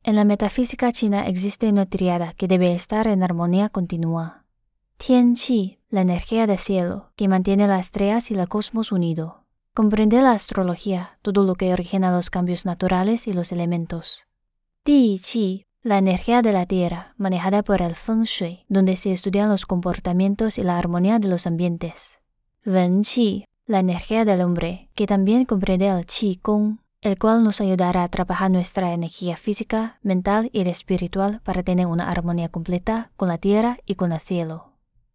En la metafísica china existe una tríada que debe estar en armonía continua. Tian Qi, la energía del cielo, que mantiene las estrellas y el cosmos unido. Comprende la astrología, todo lo que origina los cambios naturales y los elementos. Di Qi, la energía de la tierra, manejada por el Feng Shui, donde se estudian los comportamientos y la armonía de los ambientes. Wen Qi, la energía del hombre, que también comprende el Qi Gong, el cual nos ayudará a trabajar nuestra energía física, mental y espiritual para tener una armonía completa con la tierra y con el cielo.